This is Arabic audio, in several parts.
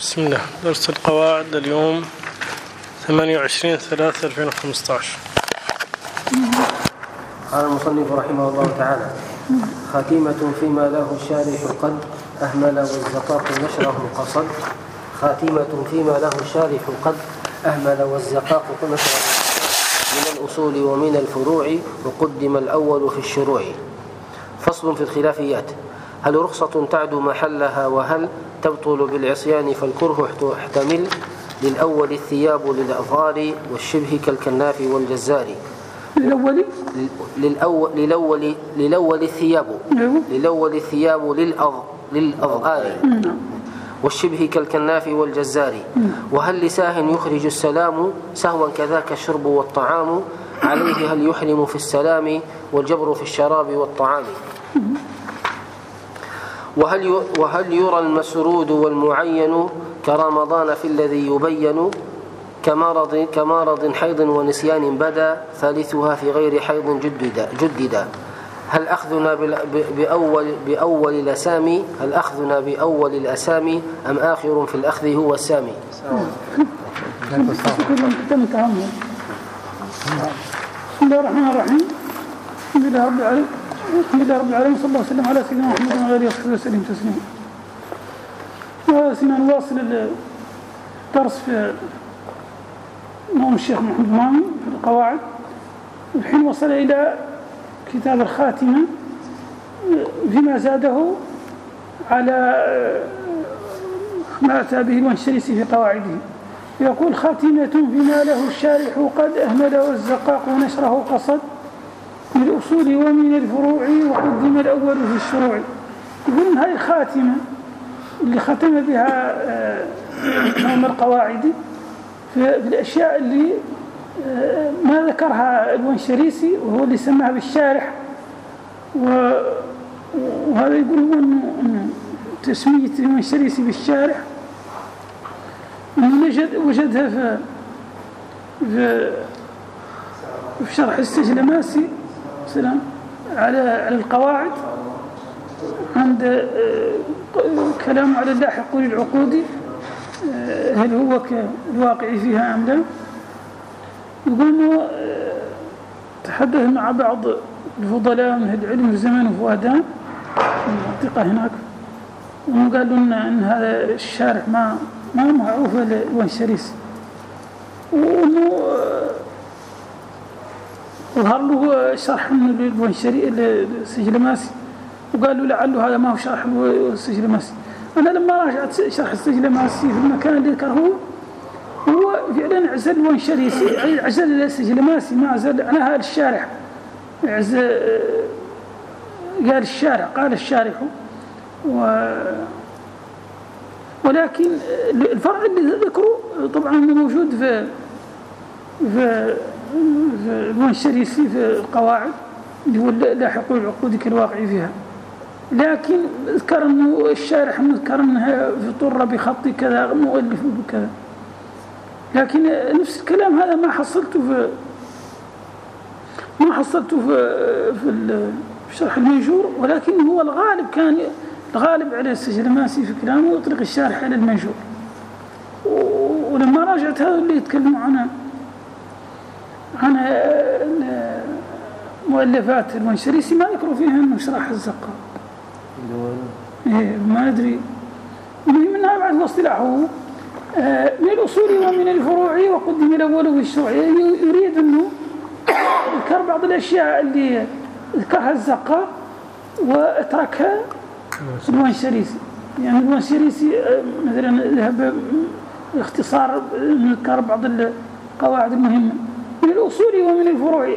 بسم الله. درس القواعد اليوم 28/3/2015. قال المصنف رحمه الله تعالى: خاتمة فيما له الشارح قد أهمل والزقاق نشره قصد. خاتمة فيما له الشارح قد أهمل والزقاق نشره من الأصول ومن الفروع، وقدم الأول في الشروع. فصل في الخلافيات: هل رخصة تعدو محلها، وهل تبطل بالعصيان فالكره احتمل. للأول الثياب للأظهار والشبه كالكناف والجزار. للأول الثياب للأظهار والشبه كالكناف والجزار. وهل لساه يخرج السلام سهوا كذاك الشرب والطعام. عليه هل يحرم في السلام والجبر في الشراب والطعام. وهل يرى المسرود والمعين كرمضان في الذي يبين. كمرض حيض ونسيان بدا ثالثها في غير حيض جددا. هل أخذنا بأول الأسامي أم آخر في الأخذ هو السامي. بسم الله الرحمن الرحيم. الحمد لله رب العالمين، صلى الله وسلم على سيدنا محمد وعلى آله وصحبه وسلم تسليما. نواصل الدرس في نوم الشيخ محمد مامي في القواعد. الحين وصل إلى كتاب الخاتمة فيما زاده على ما أتى به الونشريسي في قواعده. يقول: خاتمة فيما له الشارح قد أهمل والزقاق ونشره قصد. من الأصول ومن الفروع وقدم الأول في الشروع. يقول هذه الخاتمة اللي ختم بها نوم القواعد في الأشياء اللي ما ذكرها الونشريسي، وهو اللي سماها بالشارح. وهذا يقول أنه تسمية الونشريسي بالشارح أنه وجدها في شرح السجلماسي سلام على القواعد، عند كلام على اللاحق للعقود هل هو كالواقع فيها أم لا. يقول أنه تحدث مع بعض الفضلاء من العلم في زمان فؤادان المنطقة هناك، وقالوا إن هذا الشارح ما معروف للونشريسي، وأنه ظهر له شرح من السجلماسي، وقالوا لعله هذا ما هو شرح السجلماسي. أنا لما راجعت شرح السجلماسي في المكان اللي ذكره هو فعلا عزل الونشريسي، عزل السجلماسي، ما عزل عنها الشارح. قال الشارح، قال الشارح. ولكن الفرع اللي ذكره طبعا موجود في الونشريسي في القواعد اللي هو لاحق العقود كالواقع فيها. لكن ذكر انه الشارح ذكر انها في طرة بخط كذا مؤلف بكذا، لكن نفس الكلام هذا ما حصلته في شرح المنشور. ولكن هو الغالب على السجلماسي في كلامه يطلق الشارح على المنشور. ولما راجعت هذا اللي يتكلموا عن مؤلفات الونشريسي ما ذكروا فيها انه شرح الزقاق. ما ادري. منها بعد اصطلاحه من الاصول ومن الفروع وقدم الاول في الشروع. يريد انه ذكر بعض الاشياء اللي ذكرها الزقاق واتركها الونشريسي. يعني الونشريسي مثلا ذهب اختصار نذكر بعض القواعد المهمه. من الأصول ومن الفروع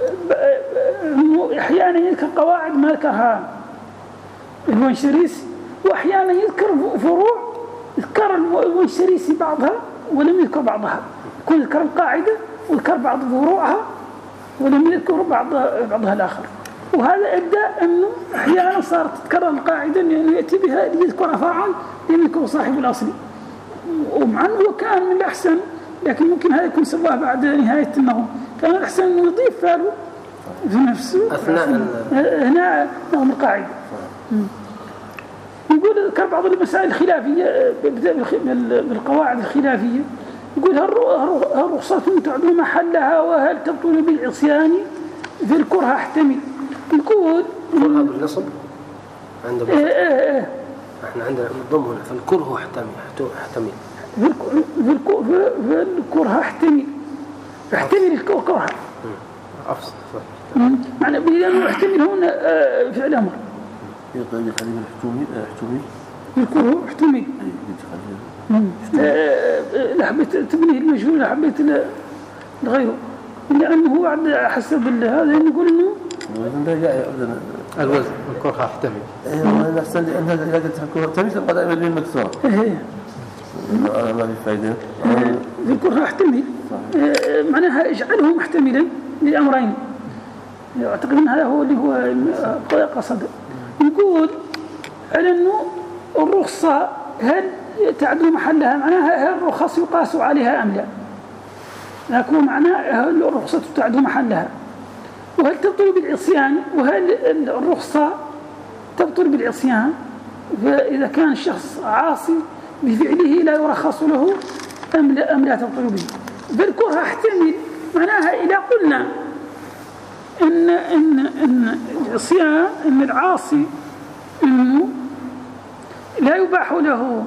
أحيانا يذكر قواعد ما ذكرها الونشريسي، وأحيانا يذكر فروع ذكر الونشريسي بعضها ولم يذكر بعضها. يكون ذكر القاعدة وذكر بعض فروعها ولم يذكر بعضها الآخر. وهذا أدى أنه أحيانا صارت تتكرر القاعدة لأنه يأتي بها ليذكرها فاعل لم يذكر صاحب الأصل، ومع أنه كان من الأحسن، لكن ممكن هذا يكون سواه بعد نهاية النظم. كان الأحسن أنه يضيف فعله في نفسه أثناء هنا نظم القاعدة. يقول ذكر بعض المسائل الخلافية بالقواعد الخلافية، يقول هل رخصة تعدو محلها وهل تبطل بالعصيان في الكره احتمل. يقول كرها بالنصب عند احنا عندنا نضم هنا فالكره احتمل في الكره احتمل الكره أفصل معنى بأنه احتمل هنا فعل أمر يقول خلينا احتمي الكره احتمل لحبيت تبنيه المجهول لحبيت لغيره لأنه بعد حسب هذا نقول إنه الوزن الكره احتمل. أنا أحسن لأن هذا إذا قلت الكره احتمل تبقى دائما للمكسور. ما في فائدة. الكره احتمل معناها اجعله محتملا لأمرين. أعتقد أن هذا هو اللي هو قصد. يقول على أنه الرخصة هل تعدو محلها معناها هل الرخص يقاس عليها أم لا؟ لكن معناها هل الرخصة تعدو محلها وهل تبطل بالعصيان وهل الرخصة تبطل بالعصيان فإذا كان الشخص عاصي بفعله لا يرخص له أم لا تبطل به. فالكره احتمل معناها إذا قلنا إن العصيان إن العاصي إنه لا يباح له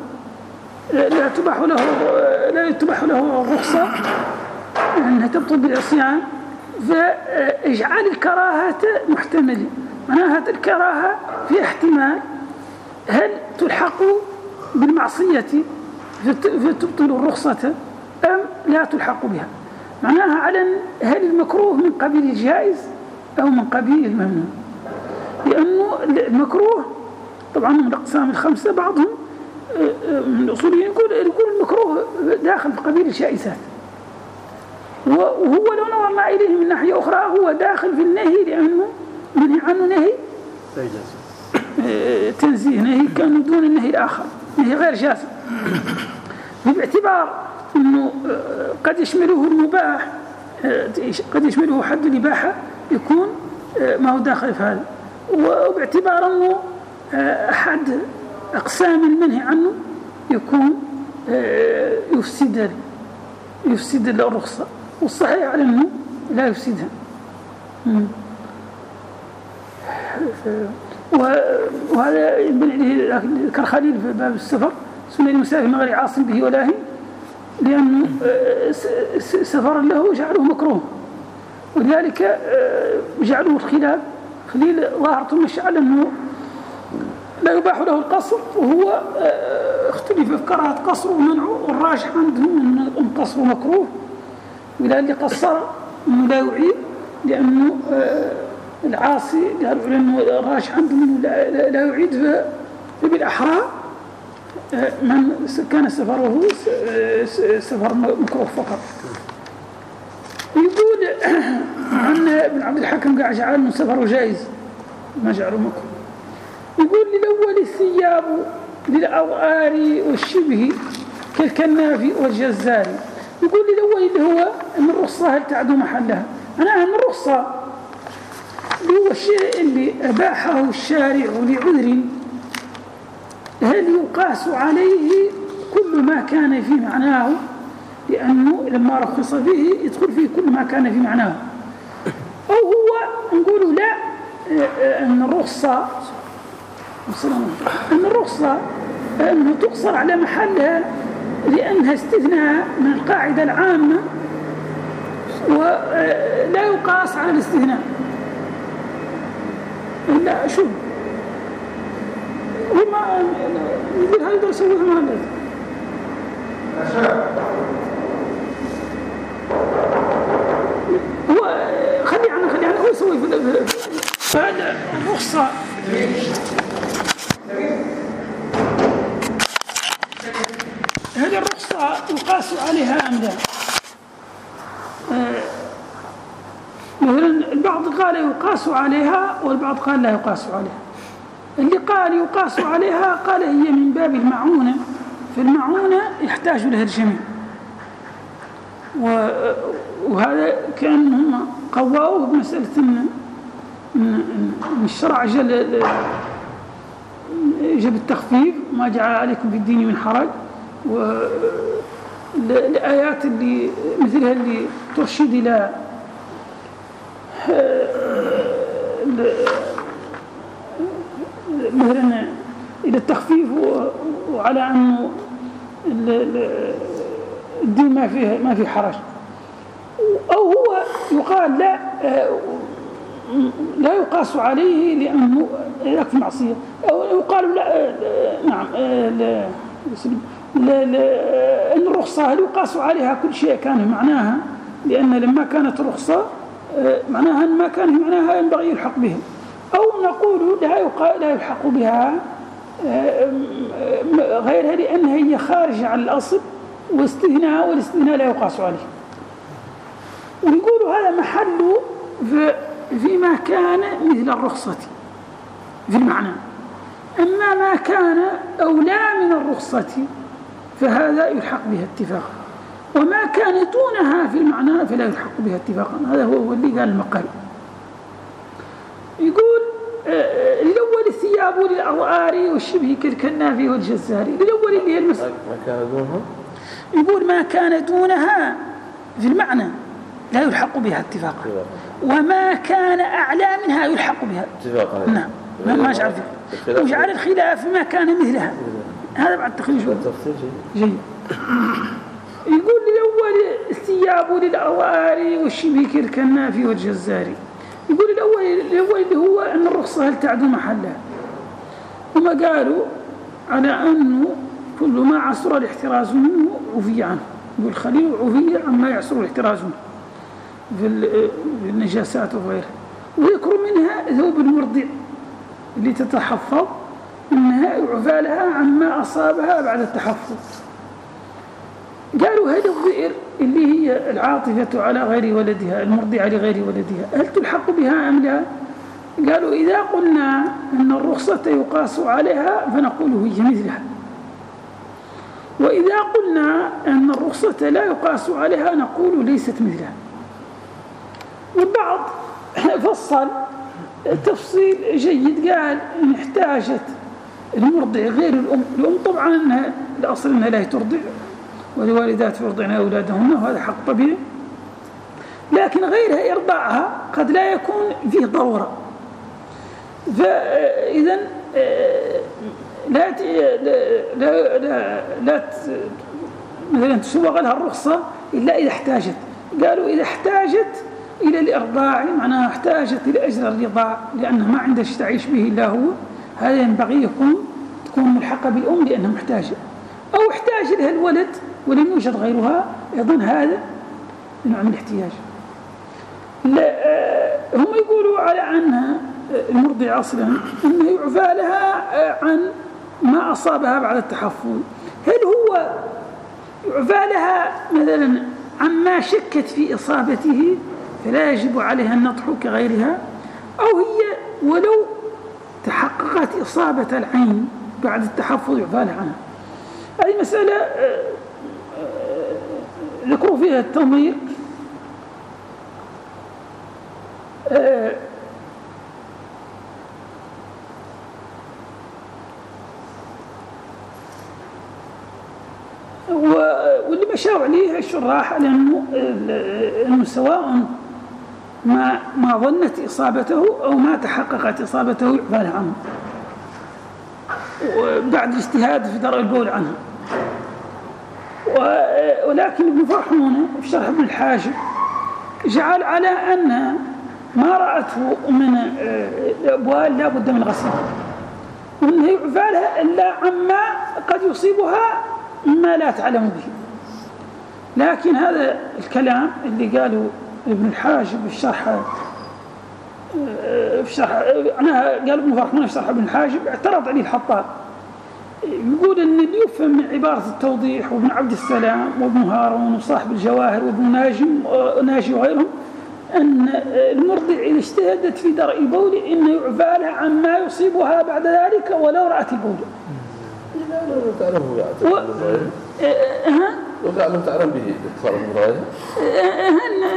الرخصة أنها تبطل بالعصيان فاجعل الكراهة محتملة معناها الكراهة في احتمال هل تلحق بالمعصية فتبطل الرخصة أم لا تلحق بها معناها على هل المكروه من قبيل الجائز أو من قبيل الممنوع لأنه المكروه طبعا من الأقسام الخمسة بعضهم من الأصوليين يقول المكروه داخل في قبيل الجائزات وهو لو نظرنا إليه من ناحية أخرى هو داخل في النهي لأنه منهي عنه نهي تنزيه نهي كان دون النهي الآخر نهي غير جازم باعتبار أنه قد يشمله المباح قد يشمله حد الإباحة يكون ما هو داخل في هذا وباعتبار أنه أحد أقسام المنهي عنه يكون يفسد الرخصة والصحيح على أنه لا يفسدها وهذا يبني عليه كرخليل في باب السفر سنة المسافر من غير عاصم به ولا هم لأنه سفر له جعله مكروه ولذلك جعله الخلاف خليل ظاهرته مش على أنه لا يباح له القصر وهو اختلف في كراهة قصره ومنعه والراجح عندهم أن القصر مكروه ولا اللي قصر أنه لا يعيد لأنه العاصي قالوا لأنه الراجح عندهم أنه لا يعيد فبالأحرى من كان سفره سفر مكروه فقط. يقول عن ابن عبد الحكم قاعد جعل أنه سفره جائز ما جعله مكروه. يقول للأول الثياب للأوآر والشبه كالكناف والجزار. يقول للأول اللي هو أن الرخصة هل تعدو محلها أنا أن الرخصة اللي هو الشيء اللي أباحه الشارع لعذر هل يقاس عليه كل ما كان في معناه لأنه لما رخص فيه يدخل فيه كل ما كان في معناه أو هو نقول لا أن الرخصة أنه تقصر على محلها لأنها استثناء من القاعدة العامة ولا يقاس على الاستثناء لا شو وما يقول هذا يسويه ما لازم هو خلي عنه هو يسوي فهذا الرخصة هذه الرخصة يقاس عليها أم لا مثلا البعض قال يقاس عليها والبعض قال لا يقاس عليها اللي قال يقاس عليها قال هي من باب المعونة فالمعونة يحتاج لها الجميع وهذا كان هم قواوه بمسألة إن الشرع جل يجب التخفيف، ما جعل عليكم في الدين من حرج، والآيات اللي مثلها اللي ترشد إلى مثلا إلى التخفيف وعلى أنه الدين ما فيه حرج، أو هو يقال لا يقاس عليه لأنه يكفي معصية، أو يقال لا نعم أن الرخصة هل يقاس عليها كل شيء كان معناها، لأن لما كانت الرخصة معناها ما كان معناها ينبغي يلحق به، أو نقول لا يلحق بها غيرها لأنها هي خارجة عن الأصل واستثناء، والاستثناء لا يقاس عليه. ويقولوا هذا محل فيما كان مثل الرخصة في المعنى، أما ما كان أولى من الرخصة فهذا يلحق بها اتفاقا، وما كان دونها في المعنى فلا يلحق بها اتفاقا. هذا هو اللي قال المقال. يقول الأول الثياب للأضآر والشبه كالكنافي والجزاري. الأول اللي هي المسألة ما كان دونها، يقول ما كان دونها في المعنى لا يلحق بها اتفاقا، وما كان أعلى منها يلحق بها اتفاقا. نعم ما أشعر فيه، وجعل الخلاف ما كان مثلها. هذا بعد تخريج جيد. يقول الأول الثياب للأواري والشبه كالكنافي والجزاري. يقول الأول اللي هو أن الرخصة هل تعدو محلها، وما قالوا على أنه كل ما عصر الاحتراز منه عفي عنه. يقول خليل عفي عما يعصر الاحتراز منه في النجاسات وغيرها، ويذكر منها ذوب المرضع اللي تتحفظ إنها يعفى لها عما أصابها بعد التحفظ. قالوا هذا الضئر اللي هي العاطفة على غير ولدها، المرضعة لغير ولدها، هل تلحق بها أم لا؟ قالوا إذا قلنا أن الرخصة يقاس عليها فنقول هي مثلها، وإذا قلنا أن الرخصة لا يقاس عليها نقول ليست مثلها. والبعض فصل تفصيل جيد، قال إن احتاجت المرضع غير الأم طبعا الأصل أنها لا ترضع، ولوالدات يرضعن أولادهن وهذا حق طبيعي، لكن غيرها إرضاعها قد لا يكون فيه ضرورة، فإذا لا مثلا تسوغ لها الرخصة إلا إذا احتاجت. قالوا إذا احتاجت إلى الإرضاع معناها احتاجت إلى أجر الرضاع لأنها ما عندها شيء تعيش به إلا هو، هذا ينبغي تكون ملحقة بالأم لأنها محتاجة، أو احتاج لها الولد ولم يوجد غيرها، أيضا هذا نوع من الاحتياج. هم يقولوا على أنها المرضع أصلا أنه يعفى لها عن ما أصابها بعد التحفظ. هل هو يعفى لها مثلا عما شكت في إصابته فلا يجب عليها النطح كغيرها، أو هي ولو تحققت إصابة العين بعد التحفظ يعفى لها عنها؟ هذه مسألة ذكروا فيها التنظير. واللي مشاو عليه الشراح لأنه سواء ما ظنت إصابته أو ما تحققت إصابته يعفى لها عنه بعد الاجتهاد في درء البول عنها. ولكن ابن فرحون في شرح ابن الحاجب جعل على أن ما رأته من الأبوال لا بد من غسلها، وأنه يعفى لها إلا عما قد يصيبها ما لا تعلم به. لكن هذا الكلام اللي قاله ابن الحاجب في شرح قال ابن فرحون في شرح ابن الحاجب اعترض عليه الحطاب، يقول أن اللي يفهم من عبارة التوضيح وابن عبد السلام وابن هارون وصاحب الجواهر وابن ناجي وغيرهم أن المرضع إذا اجتهدت في درء البول إنه يعفى لها عما يصيبها بعد ذلك ولو رأت البول. وقال تعلم به اتصال المراية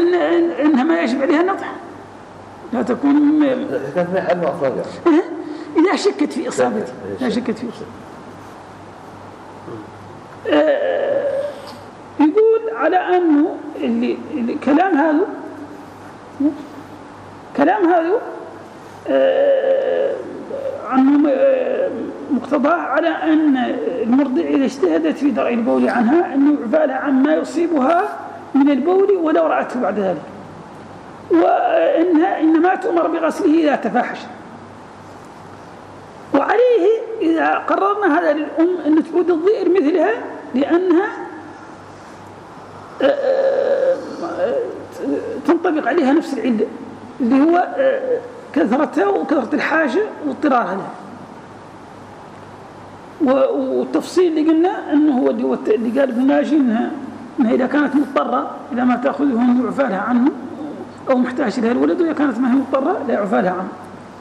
إنها ما يجب عليها النطح، لا تكون كانت ما يعلم أصلا إذا شكت في إصابته، إذا شكت في إصابته. يقول على أنه كلام هذا عنه مقتضاه على أن المرضع إذا اجتهدت في درء البول عنها أنه يعفى لها عما يصيبها من البول ولو رأته بعد ذلك، وإنها إنما تؤمر بغسله إذا تفاحش. وعليه إذا قررنا هذا للأم أن تعود الضئر مثلها، لأنها تنطبق عليها نفس العلة اللي هو كثرتها وكثرة الحاجة واضطرارها لها. والتفصيل اللي قلنا أنه هو اللي قال ابن ماجه إنها إذا كانت مضطرة إذا ما تأخذه أن يعفى لها عنه أو محتاج لها الولد، وإذا كانت ما هي مضطرة لا يعفى لها عنه.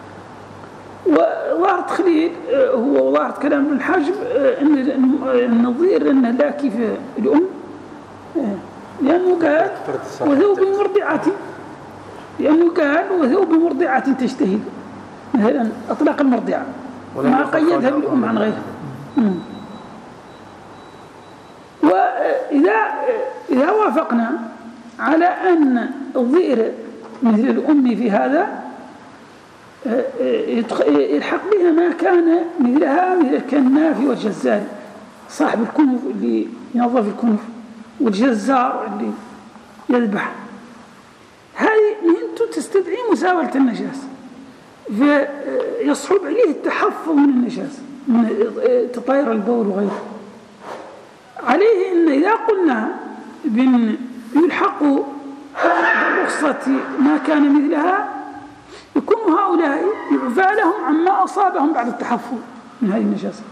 وظاهر تخليل هو ظاهر كلام ابن الحاجب أن الضئر أنه لا كيف الأم، لأنه قال وذو بمرضعة، لأنه قال وذو بمرضعة تجتهد، مثلا أطلق المرضعة ما قيدها بالأم عن غيرها. وإذا وافقنا على أن الضئر مثل الأم في هذا يلحق بها ما كان مثلها مثل الكناف والجزار صاحب الكنف اللي ينظف الكنف والجزار اللي يذبح. هذه مهنته تستدعي مساواة النجاسة، فيصعب عليه التحفظ من النجاسة من تطاير البول وغيره. عليه أن إذا قلنا بأن يلحق برخصة ما كان مثلها يكون هؤلاء يعفى لهم عما أصابهم بعد التحفظ من هذه النجاسة.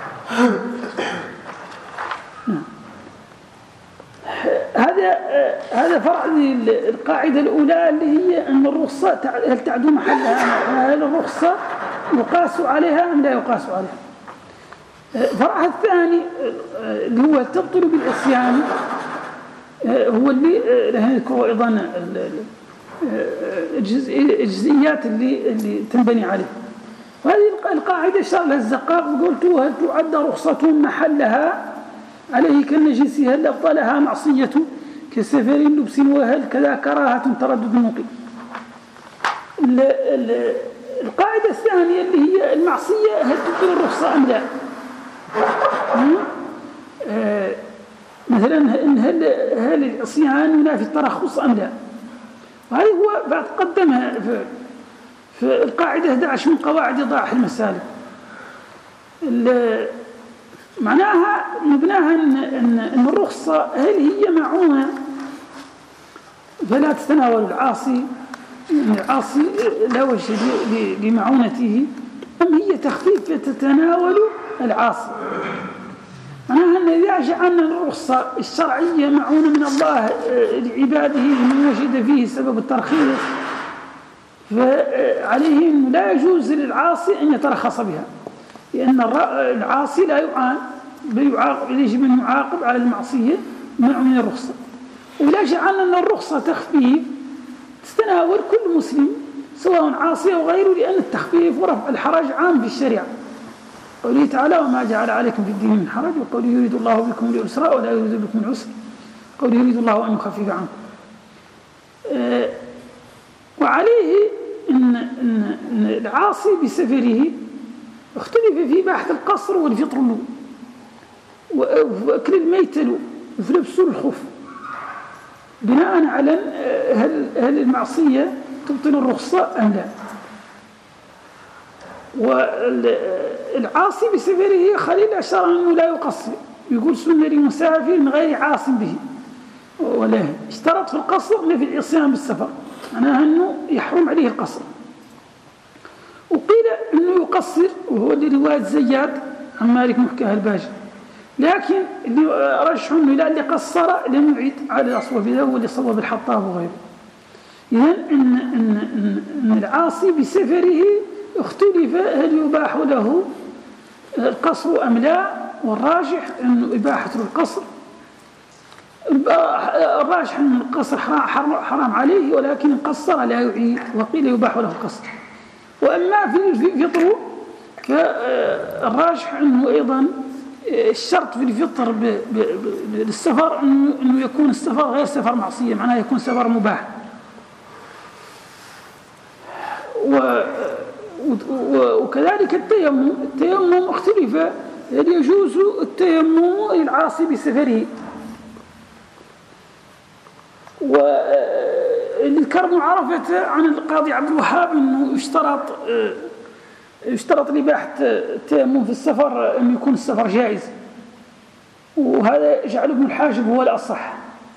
هذا فرع القاعدة الأولى اللي هي أن الرخصة هل تعدو محلها، هل الرخصة يقاس عليها أم لا يقاس عليها. فرعها الثاني اللي هو تبطل بالعصيان، هو اللي نذكره أيضا الجزئيات اللي تنبني عليه. وهذه القاعدة شرح لها الزقاق وقلت هل تعد رخصة محلها عليه كالنجس، هل أبطلها معصية كسفر لبس، وهل كذا كراهة تردد مقيم. القاعدة الثانية اللي هي المعصية هل تبطل الرخصة أم لا. مثلا هل العصيان ينافي الترخص أم لا. وهذه هو بعد قدمها في القاعدة 11 من قواعد إيضاح المسالك. معناها مبناها أن الرخصة هل هي معونة فلا تتناول العاصي، العاصي لا وجه لمعونته، أم هي تخفيف تتناول العاصي. معناها أن إذا جعلنا الرخصة الشرعية معونة من الله لعباده من وجد فيه سبب الترخيص، فعليه أنه لا يجوز للعاصي أن يترخص بها، لأن العاصي لا يعان بل يجب أن يعاقب على المعصية منع من الرخصة. وإذا جعلنا أن الرخصة تخفيف تتناول كل مسلم سواء عاصي أو غيره، لأن التخفيف ورفع الحرج عام في الشريعة. قوله تعالى وما جعل عليكم في الدين من حرج، وقوله يريد الله بكم اليسر ولا يريد بكم العسر، قوله يريد الله أن يخفف عنكم. وعليه أن العاصي بسفره اختلف في باحة القصر والفطر له وأكل الميت له وفي لبس الخف، بناء على هل المعصية تبطل الرخصة أم لا. والعاصي بسفره خليل أشار أنه لا يقصر، يقول سنة لمسافر من غير عاص به، ولا اشترط في القصر نفي العصيان بالسفر، معناها أنه يحرم عليه القصر. وقيل أنه يقصر وهو لرواية زياد عن مالك محكاه الباجي، لكن اللي رجحوا أنه لا اللي قصر لم يعيد على الأصوب بذا واللي صوب الحطاب وغيره. إذن إن العاصي بسفره اختلف هل يباح له القصر أم لا، والراجح أنه إباحة القصر، الراجح أن القصر حرام عليه، ولكن قصر لا يعيد، وقيل يباح له القصر. وأما في الفطر فالراجح أنه أيضا الشرط في الفطر للسفر أنه يكون السفر غير سفر معصية، معناه يكون سفر مباح. وكذلك التيمم اختلف، هل يجوز التيمم للعاصي بسفره؟ وذكر ابن عرفة عن القاضي عبد الوهاب أنه يشترط لإباحة التيمم في السفر أن يكون السفر جائز، وهذا جعل ابن الحاجب هو الأصح.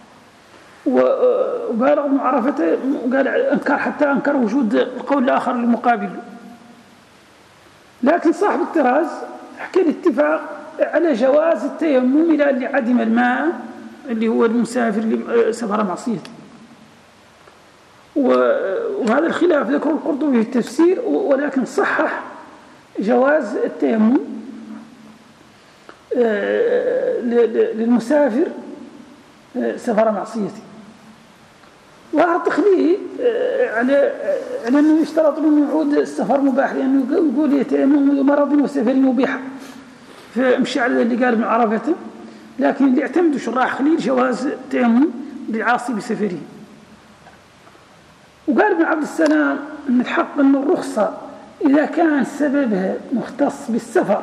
وبالغ ابن عرفة قال أنكر وجود القول الآخر المقابل. لكن صاحب الطراز حكى الاتفاق على جواز التيمم إلى اللي عدم الماء اللي هو المسافر اللي سفر معصيته. وهذا الخلاف ذكره القرطبي في التفسير، ولكن صحح جواز التيمم للمسافر سفر معصيته. وهذا تخليه على أنه يشترط له يعود السفر مباح، لأنه يقول يتيمم مرض وسفر مبيح، فمشي على اللي قال ابن عرفة. لكن اللي اعتمدوا شراح خليل جواز التيمم للعاصي بسفره. وقال ابن عبد السلام أن الحق أن الرخصة إذا كان سببها مختص بالسفر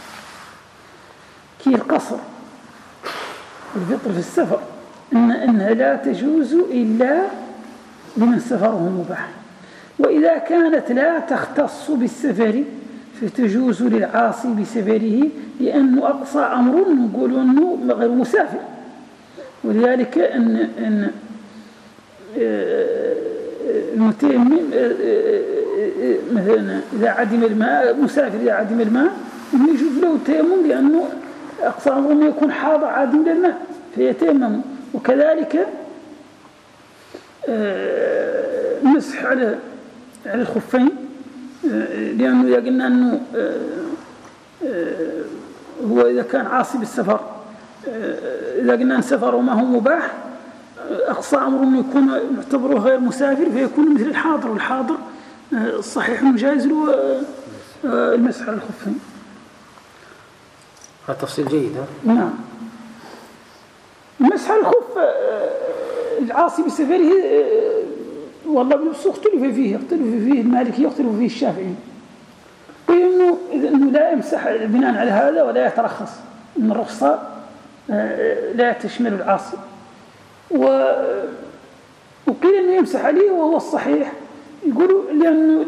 كي القصر والفطر في السفر أنها لا تجوز إلا لمن سفره مباح، وإذا كانت لا تختص بالسفر فتجوز للعاصي بسفره، لأنه أقصى أمر نقول أنه غير مسافر. ولذلك أن المتيمم مثلا إذا عدم الماء، مسافر إذا عدم الماء يجوز له التيمم، لأنه أقصى أمر أنه يكون حاضر عادم للماء فيتيمم. وكذلك المسح على الخفين، لأنه إذا قلنا أنه هو إذا كان عاصي بالسفر، إذا قلنا أن سفره ما هو مباح أقصى أمر أنه يكون يعتبره غير مسافر فيكون مثل الحاضر، والحاضر الصحيح أنه جائز له المسح على الخفين. هذا تفصيل جيد. نعم. المسح على الخف العاصي بسفره والله بنفسه اختلف فيه المالكي يختلف فيه الشافعي، إنه لا يمسح بناء على هذا ولا يترخص إن الرخصة لا تشمل العاصي. وقيل إنه يمسح عليه وهو الصحيح، يقولوا لأنه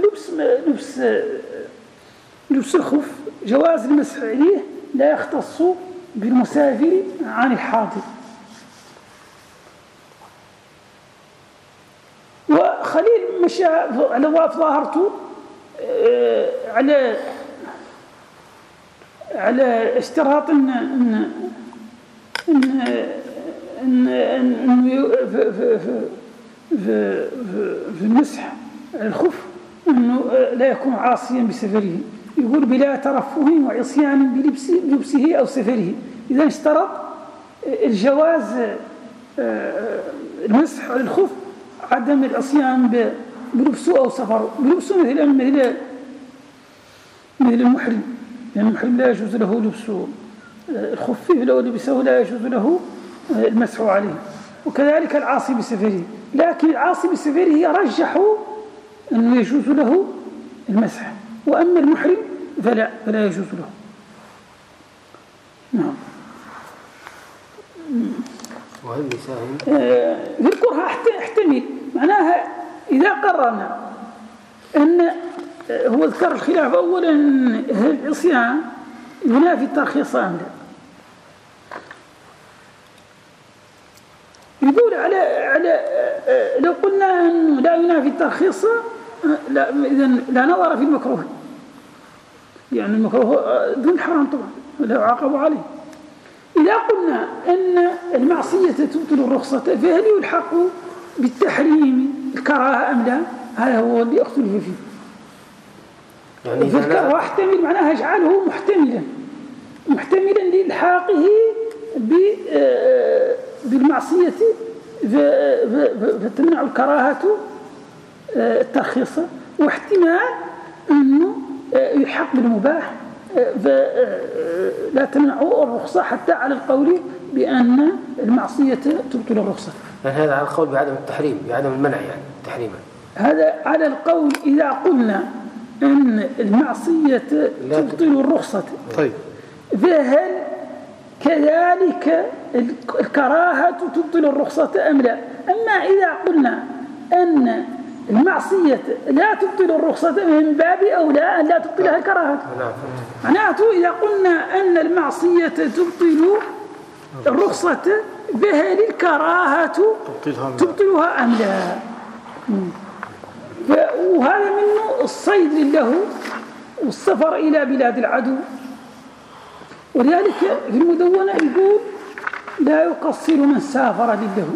لبس الخف جواز المسح عليه لا يختص بالمسافر عن الحاضر. وخليل مشى على ظاهرته على اشتراط ان في المسح الخف انه لا يكون عاصيا بسفره، يقول بلا ترفه وعصيان بلبسه او سفره. اذا اشترط الجواز المسح على الخف عدم العصيان بلبسه او سفره. بلبسه مثل المحرم، لأن المحرم لا يجوز له لبس الخف، لو لبسه لا يجوز له المسح عليه. وكذلك العاصي بسفره، لكن العاصي بسفره يرجح أنه يجوز له المسح، وأما المحرم فلا يجوز له. نعم. وهل يساهم في الكره احتمل، معناها إذا قررنا أن هو ذكر الخلاف أولا هل العصيان ينافي الترخيص أم لا. يقول على لو قلنا أنه لا ينافي الترخيص لا، إذن لا نظر في المكروه، يعني المكروه دون حرام طبعا ولا يعاقب عليه. إذا قلنا أن المعصية تبطل الرخصة فهل يلحق بالتحريم الكراهة أم لا؟ هذا هو اللي اختلف فيه. يعني في الكراهة احتمل معناها اجعله محتملا لإلحاقه بالمعصية فتمنع الكراهة الترخيص، واحتمال أنه يحق بالمباح لا تمنعوا الرخصة حتى على القول بأن المعصية تبطل الرخصة. هذا على القول بعدم التحريم، بعدم المنع يعني تحريما. هذا على القول إذا قلنا أن المعصية تبطل الرخصة. طيب فهل كذلك الكراهة تبطل الرخصة أم لا؟ أما إذا قلنا أن المعصية لا تبطل الرخصة من باب أولى أن لا تبطلها الكراهة. معناته إذا قلنا أن المعصية تبطل الرخصة فهل الكراهة تبطلها أم لا؟ وهذا منه الصيد له والسفر إلى بلاد العدو. ولذلك في المدونة يقول لا يقصر من سافر لله.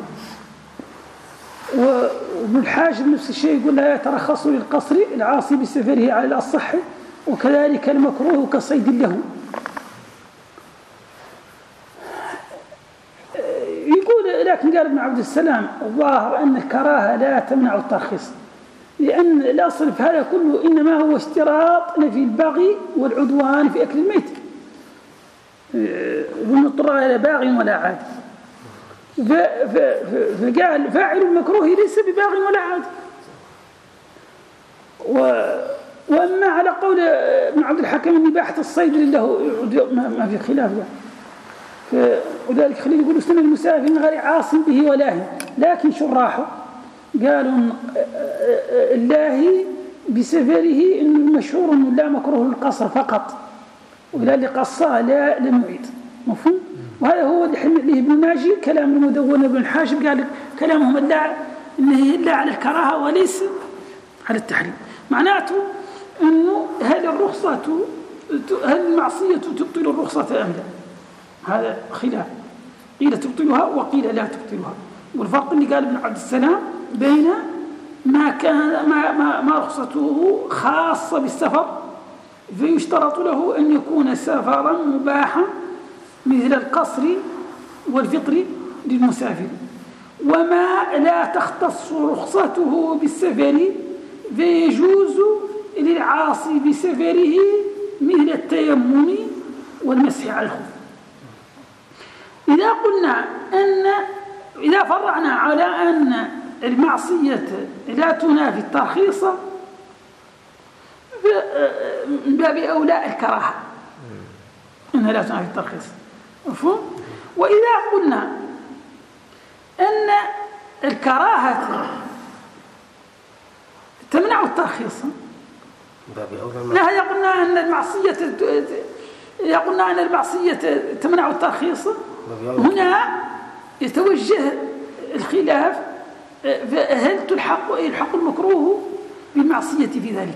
وابن الحاجب نفس الشيء يقول لا يترخص للقصر العاصي بسفره على الأصح، وكذلك المكروه كصيد له. يقول لكن قال ابن عبد السلام الظاهر أن الكراهة لا تمنع الترخيص، لأن الأصل في هذا كله إنما هو اشتراط في البغي والعدوان في أكل الميت، ومضطر إلى باغ ولا عاد. فقال فاعل المكروه ليس بباغ ولا عاد. وأما على قول ابن عبد الحكم أن إباحة الصيد له ما في خلاف يعني. وذلك خليل يقول استنى المسافر من غير عاص به ولاهي، لكن شراحه قالوا الله بسفره إنه المشهور أنه لا مكروه القصر فقط، ولا اللي قصاه لا لم يعيد. مفهوم؟ وهذا هو اللي حمل له ابن ماجي كلام المدون ابن الحاشم، قال كلامهم إنه إلا على الكراهة وليس على التحريم. معناته إنه هل المعصية تبطل الرخصة أم لا؟ هذا خلاف، قيل تبطلها وقيل لا تبطلها. والفرق اللي قال ابن عبد السلام بين ما كان ما رخصته خاصة بالسفر فيشترط له أن يكون سفرا مباحا مثل القصر والفطر للمسافر، وما لا تختص رخصته بالسفر فيجوز للعاصي بسفره مثل التيمم والمسح على الخف. إذا فرعنا على أن المعصية لا تنافي الترخيص من باب أولى الكراهة أنها لا تنافي الترخيص. مفهوم؟ وإذا قلنا أن الكراهة تمنع الترخيص لا قلنا أن المعصية تمنع الترخيص، هنا يتوجه الخلاف هل يلحق المكروه بالمعصية في ذلك.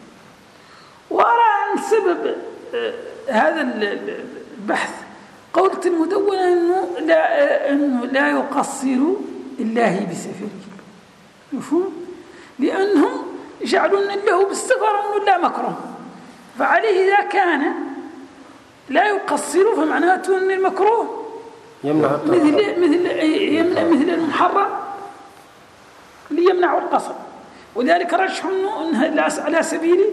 وأرى أن سبب هذا البحث قولة المدونة أنه لا يقصر الله بسفره. مفهوم؟ لأنهم يجعلون له بالسفر أنه لا مكروه، فعليه إذا كان لا يقصر فمعناته أن المكروه مثل المحرم ليمنع القصر. ولذلك رجح أنه على سبيل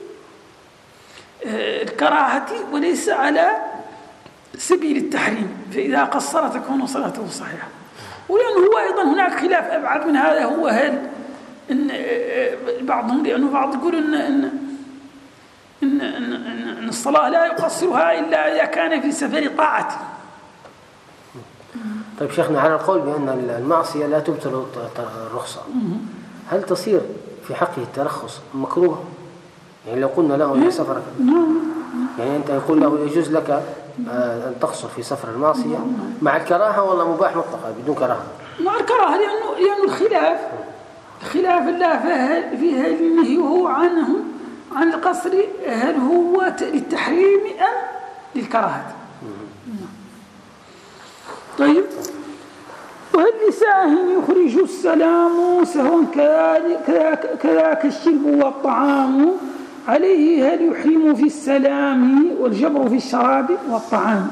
الكراهة وليس على سبيل التحريم، فإذا قصر تكون صلاته صحيحة. ولأنه هو أيضا هناك خلاف أبعد من هذا، هو هل إن بعضهم لأنه بعض يقول إن الصلاة لا يقصرها إلا إذا كان في سفر طاعته. طيب شيخنا، على القول بأن المعصية لا تبطل الرخصة، هل تصير في حقه الترخص مكروه؟ يعني لو قلنا له لا سفرك، يعني أنت يقول له يجوز لك أن تقصر في سفر المعصية مع الكراهة ولا مباح مطلقا بدون كراهة؟ مع الكراهة، لأنه الخلاف الله فيها النهي هو عن القصر هل هو للتحريم أم للكراهة. طيب، وهل لساه يخرج السلام سهوا كذاك الشرب والطعام عليه هل يحرم في السلام والجبر في الشراب والطعام.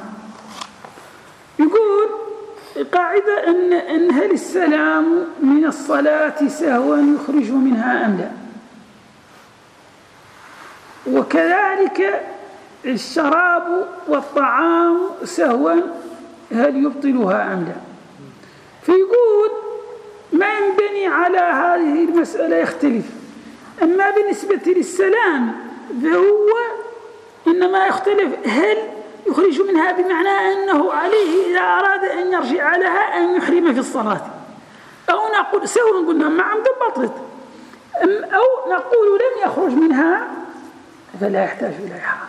يقول قاعدة أن هل السلام من الصلاة سهوا يخرج منها أم لا. وكذلك الشراب والطعام سهوا هل يبطلها أم لا؟ فيقول ما ينبني على هذه المسألة يختلف. أما بالنسبة للسلام فهو إنما يختلف هل يخرج منها بمعنى أنه عليه إذا أراد أن يرجع لها أن يحرم في الصلاة، أو نقول سهوا قلنا ما عمد بطلت، أو نقول لم يخرج منها فلا يحتاج إلى إحرام.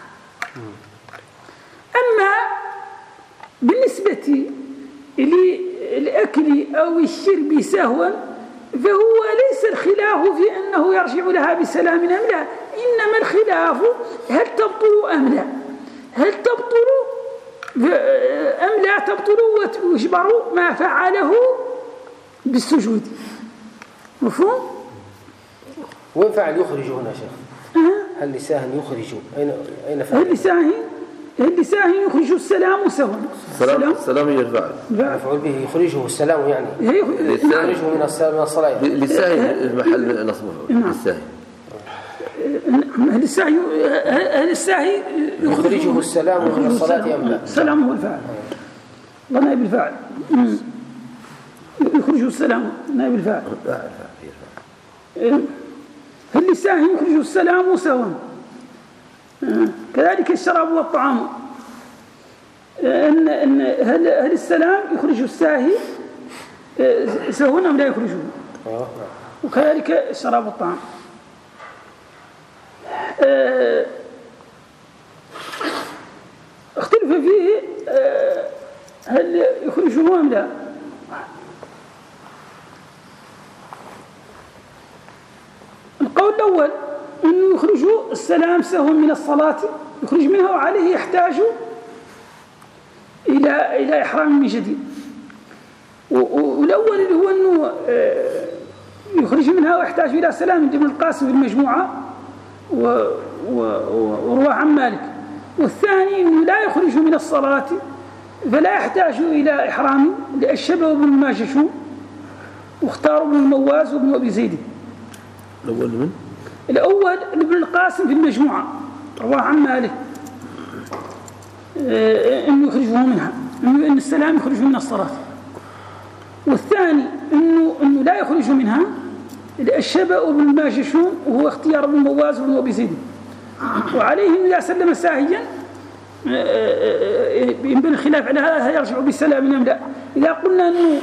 أما بالنسبة للأكل أو الشرب سهوا فهو ليس الخلاف في أنه يرجع لها بسلام أم لا، إنما الخلاف هل تبطل أم لا، هل تبطل أم لا تبطل ويجبر ما فعله بالسجود. مفهوم؟ وين فعل يخرج هنا شيخ؟ هل لساهن يخرج أين فعل؟ هل لساهن يخرج السلام سهوا. السلام هي الفعل مفعول به يخرجه السلام يعني يخرجه من الصلاة. لساهن المحل نصبه لساهن. هل الساهي يخرجه السلام من الصلاة أم لا؟ السلام هو الفاعل ونائب الفاعل. يخرجه السلام نائب الفاعل. هل الساهي يخرجه السلام سوا. كذلك الشراب والطعام هل السلام يخرج الساهي سوا أم لا يخرجه، وكذلك الشراب والطعام. اختلف فيه هل يخرجه أم لا. القول الأول أنه يخرج السلام سهوا من الصلاة، يخرج منها وعليه يحتاج إلى إحرام من جديد. والأول اللي هو أنه يخرج منها ويحتاج إلى سلام من ابن القاسم في المجموعة ورواه عن مالك. والثاني أنه لا يخرج من الصلاة فلا يحتاج إلى إحرام للشبه بن الماجشون، واختاروا ابن المواز وابن أبي زيد. الأول ابن القاسم في المجموعة رواه عن مالك أنه يخرجه منها، أن السلام يخرجه من الصلاة. والثاني أنه لا يخرج منها الشبه بن الماجشون، وهو اختيار ابن المواز وابن أبي زيد. وعليه إذا سلم ساهيا ينبني الخلاف على هذا يرجع بسلام أم لا. إذا قلنا أنه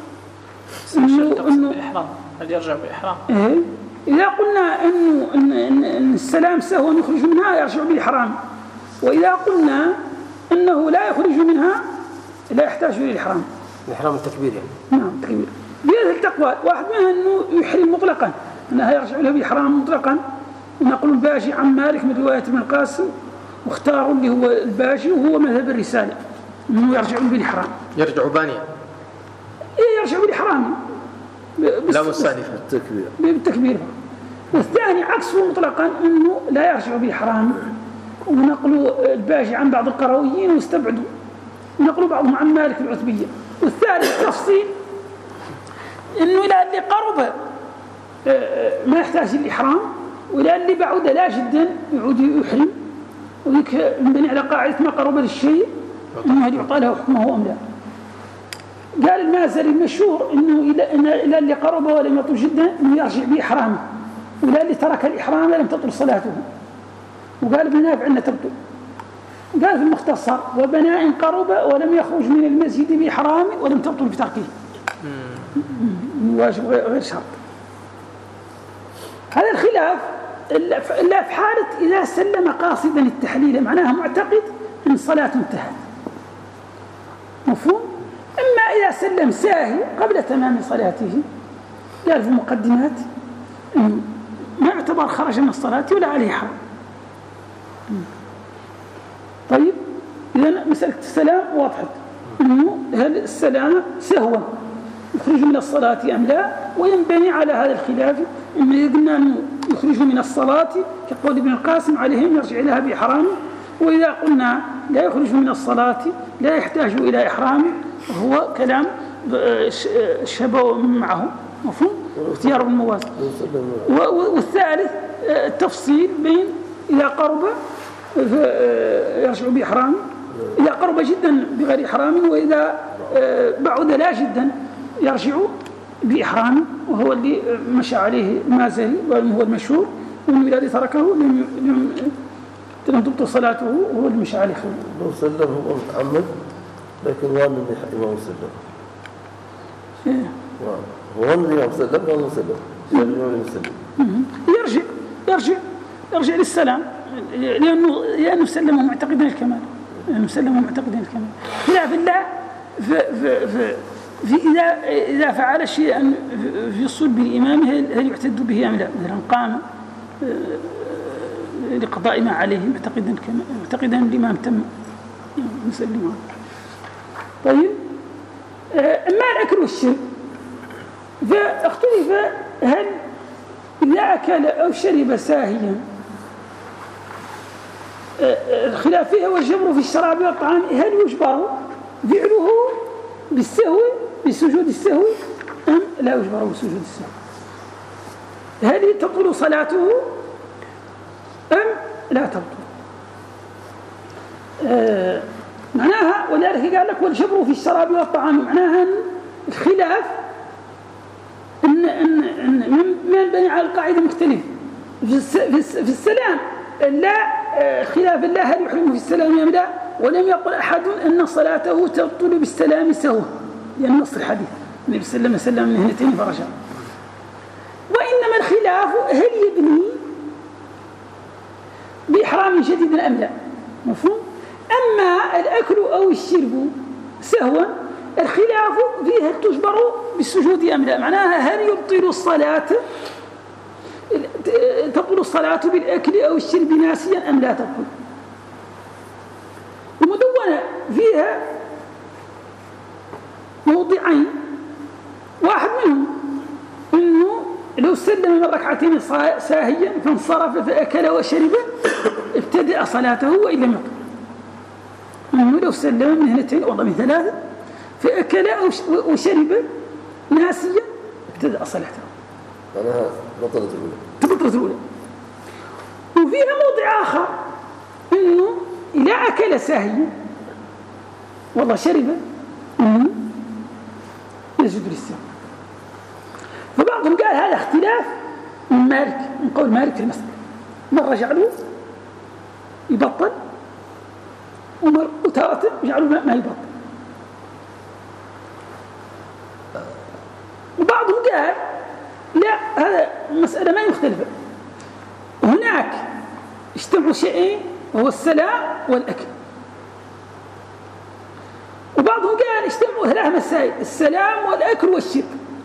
بإحرام هل يرجع بإحرام؟ إذا قلنا أن السلام سهوا يخرج منها يرجع بالإحرام، وإذا قلنا أنه لا يخرج منها لا يحتاج إلى الإحرام. الإحرام التكبير يعني. نعم التكبير. بهذه التقوى واحد منها أنه يحرم مطلقا، أنها يرجع له بإحرام مطلقا. ونقول الباجي عن مالك من رواية ابن القاسم، واختاروا اللي هو الباجي وهو مذهب الرسالة أنه يرجع بالإحرام. يرجع بانيا. يرجع بالإحرام. لا مستأنفا بالتكبير. والثاني عكسه مطلقا أنه لا يرجع بالإحرام. ونقلوا الباجي عن بعض القرويين واستبعدوا، ونقلوا بعضهم عن مالك العتبية. والثالث تفصيل أنه إلى اللي قرب ما يحتاج الإحرام، وإلى اللي بعد لا جدا يعود يحرم، وذلك ينبني على قاعدة ما قرب للشيء أنه هل يعطى له حكمه أم لا. قال المازري المشهور أنه إلى اللي قرب ولم يطل جدا أنه يرجع بإحرامه، وإلى اللي ترك الإحرام لم تطل صلاته. وقال ابن نافع أنه تبطل. قال في المختصر وبناء إن قرب ولم يخرج من المسجد بإحرام ولم تبطل بتركه، واجب غير شرط. هذا الخلاف إلا في حالة إذا سلم قاصدا التحليل، معناها معتقد أن صلاته انتهت. مفهوم؟ أما إذا سلم ساهي قبل تمام صلاته، قال في المقدمات ما يعتبر خرج من الصلاة ولا عليه حرام. طيب إذا مسألة السلام واضحة، أنه هل السلام سهوا يخرج من الصلاة أم لا. وينبني على هذا الخلاف إما قلنا أنه يخرج من الصلاة كقول ابن القاسم عليهم يرجع لها بإحرامه، وإذا قلنا لا يخرج من الصلاة لا يحتاج إلى إحرامه، وهو كلام الشبه معه. مفهوم؟ اختيار ابن المواز. والثالث التفصيل بين إذا قرب يرجع بإحرام، إذا قرب جدا بغير إحرام، وإذا بعد لا جدا يرجع بإحرام، وهو اللي مشى عليه المازري وهو المشهور، ومن الذي تركه لم تبطل صلاته، وهو اللي مشى عليه خير. لو سلم هو متعمد لكن وان الإمام سلم. هو وان الإمام سلم وهو سلم. يرجع للسلام، لأنه سلمه معتقدا الكمال. خلاف الله في إذا فعل شيئا في صلب الإمام هل يعتد به أم لا؟ مثلا قام لقضاء ما عليه معتقدا الإمام تم مسلمه. طيب، أما الأكل والشرب فاختلف هل إذا أكل أو شرب ساهيا، الخلاف فيها والجبر في الشراب والطعام، هل يجبر فعله بالسهو بسجود السهو أم لا يجبر بسجود السهو؟ هل تبطل صلاته أم لا تبطل؟ معناها، ولذلك قال لك والجبر في الشراب والطعام، معناها الخلاف من بني على القاعدة مختلف في السلام، لا خلاف الله هل يحرم في السلام أم لا، ولم يقل أحد أن صلاته تبطل بالسلام سهوا، لأن نص الحديث النبي صلى الله عليه وسلم من هنتين فرجع. وإنما الخلاف هل يبني بإحرام جديد أم لا، مفهوم؟ أما الأكل أو الشرب سهوا الخلاف فيه هل تجبر بالسجود أم لا، معناها هل تبطل الصلاة بالأكل أو الشرب ناسيا أم لا تبطل. المدونة فيها موضعين، واحد منهم أنه لو سلم من ركعتين ساهيا فانصرف فأكل وشرب ابتدأ صلاته وإن لم يقل، أنه لو سلم من هنتين أو من ثلاثة فأكل وشرب ناسيا ابتدأ صلاته، معناها بطلت الأولى. وفيها موضع آخر أنه إذا أكل ساهيا والله شرب يسجد للسهو. فبعضهم قال هذا اختلاف من قول مالك في المسألة، مرة جعلوه يبطل وتارة جعلوه ما يبطل. وبعضهم قال لا، هذا مسألة ما مختلفة، هناك اجتمعوا شيئين وهو السلام والأكل. وبعضهم قال اجتمعوا 3 مسائل، السلام والأكل والشرب.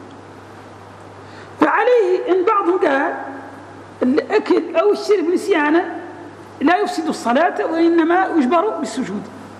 فعليه إن بعضهم قال الأكل أو الشرب نسيانا لا يفسد الصلاة وإنما يجبر بالسجود